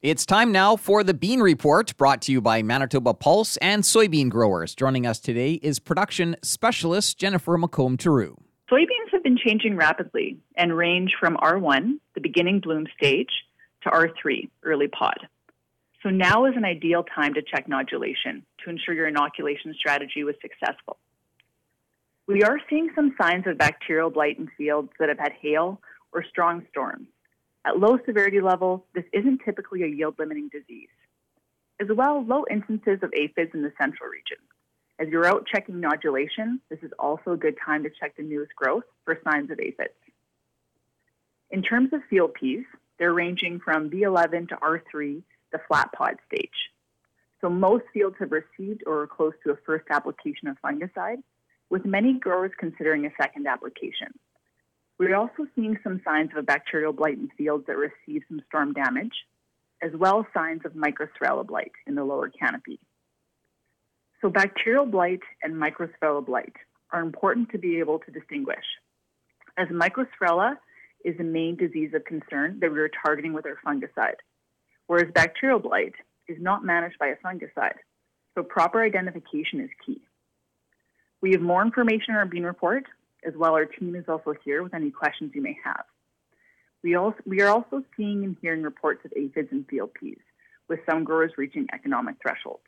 It's time now for the Bean Report, brought to you by Manitoba Pulse and soybean growers. Joining us today is production specialist Jennifer McComb-Theroux. Soybeans have been changing rapidly and range from R1, the beginning bloom stage, to R3, early pod. So now is an ideal time to check nodulation to ensure your inoculation strategy was successful. We are seeing some signs of bacterial blight in fields that have had hail or strong storms. At low severity levels, this isn't typically a yield-limiting disease. As well, low instances of aphids in the central region. As you're out checking nodulation, this is also a good time to check the newest growth for signs of aphids. In terms of field peas, they're ranging from B11 to R3, the flat pod stage. So most fields have received or are close to a first application of fungicide, with many growers considering a second application. We're also seeing some signs of a bacterial blight in fields that received some storm damage, as well as signs of Microsphaerella blight in the lower canopy. So bacterial blight and Microsphaerella blight are important to be able to distinguish, as Microsphaerella is the main disease of concern that we are targeting with our fungicide, whereas bacterial blight is not managed by a fungicide, so proper identification is key. We have more information in our Bean Report. As well, our team is also here with any questions you may have. We are also seeing and hearing reports of aphids in field peas, with some growers reaching economic thresholds.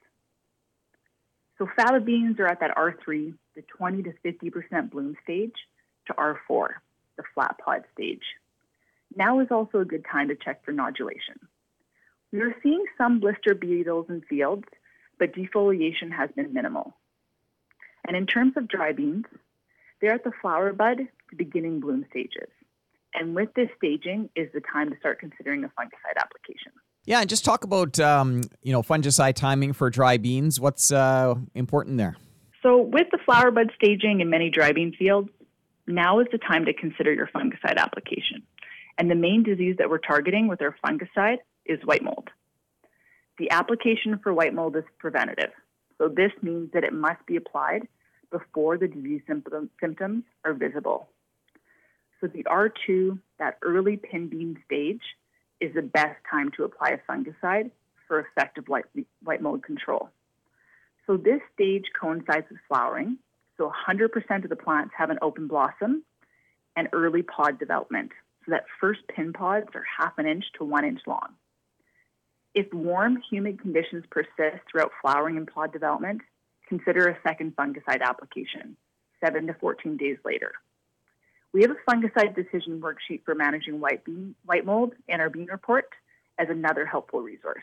So faba beans are at that R3, the 20 to 50% bloom stage, to R4, the flat pod stage. Now is also a good time to check for nodulation. We are seeing some blister beetles in fields, but defoliation has been minimal. And in terms of dry beans, they're at the flower bud to beginning bloom stages. And with this staging is the time to start considering a fungicide application. Yeah, and just talk about, fungicide timing for dry beans. What's important there? So with the flower bud staging in many dry bean fields, now is the time to consider your fungicide application. And the main disease that we're targeting with our fungicide is white mold. The application for white mold is preventative. So this means that it must be applied before the disease symptoms are visible. So the R2, that early pin bean stage, is the best time to apply a fungicide for effective white mold control. So this stage coincides with flowering, so 100% of the plants have an open blossom and early pod development, so that first pin pods are 1/2 inch to 1 inch long. If warm, humid conditions persist throughout flowering and pod development, consider a second fungicide application, 7 to 14 days later. We have a fungicide decision worksheet for managing white mold in our Bean Report as another helpful resource.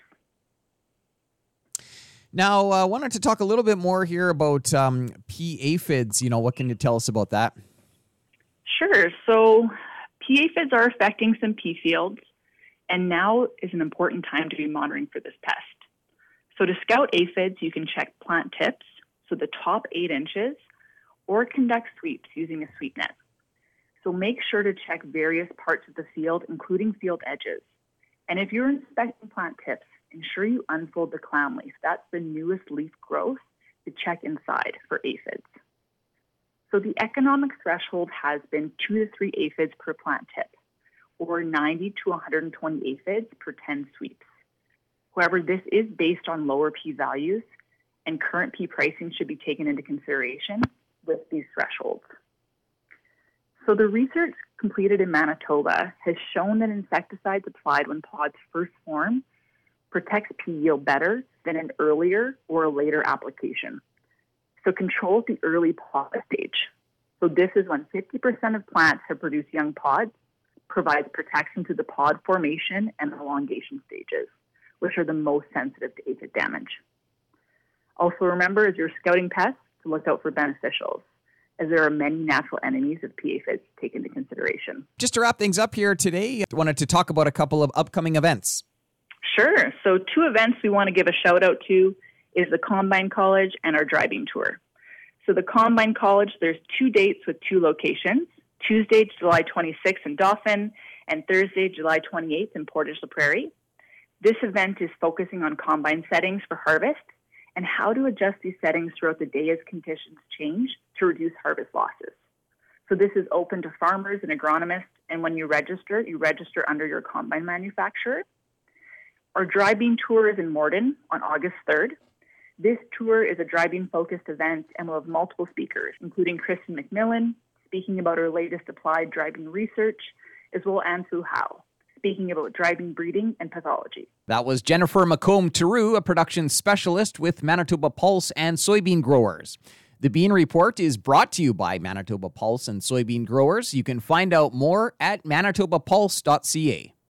Now, I wanted to talk a little bit more here about pea aphids. What can you tell us about that? Sure. So pea aphids are affecting some pea fields, and now is an important time to be monitoring for this pest. So to scout aphids, you can check plant tips, so the top 8 inches, or conduct sweeps using a sweep net. So make sure to check various parts of the field, including field edges. And if you're inspecting plant tips, ensure you unfold the clown leaf. That's the newest leaf growth to check inside for aphids. So the economic threshold has been 2 to 3 aphids per plant tip, or 90 to 120 aphids per 10 sweeps. However, this is based on lower P values, and current P pricing should be taken into consideration with these thresholds. So the research completed in Manitoba has shown that insecticides applied when pods first form protects P yield better than an earlier or a later application. So controls the early pod stage. So this is when 50% of plants have produced young pods, provides protection to the pod formation and elongation stages, which are the most sensitive to aphid damage. Also remember, as you're scouting pests, to look out for beneficials, as there are many natural enemies of pea aphids to take into consideration. Just to wrap things up here today, I wanted to talk about a couple of upcoming events. Sure. So 2 events we want to give a shout out to is the Combine College and our dry bean tour. So the Combine College, there's 2 dates with 2 locations, Tuesday, July 26th in Dauphin, and Thursday, July 28th in Portage la Prairie. This event is focusing on combine settings for harvest and how to adjust these settings throughout the day as conditions change to reduce harvest losses. So this is open to farmers and agronomists, and when you register under your combine manufacturer. Our dry bean tour is in Morden on August 3rd. This tour is a dry bean-focused event and will have multiple speakers, including Kristen McMillan, speaking about her latest applied dry bean research, as well as Anfu Howe, speaking about dry bean breeding and pathology. That was Jennifer McComb-Theroux, a production specialist with Manitoba Pulse and soybean growers. The Bean Report is brought to you by Manitoba Pulse and soybean growers. You can find out more at manitobapulse.ca.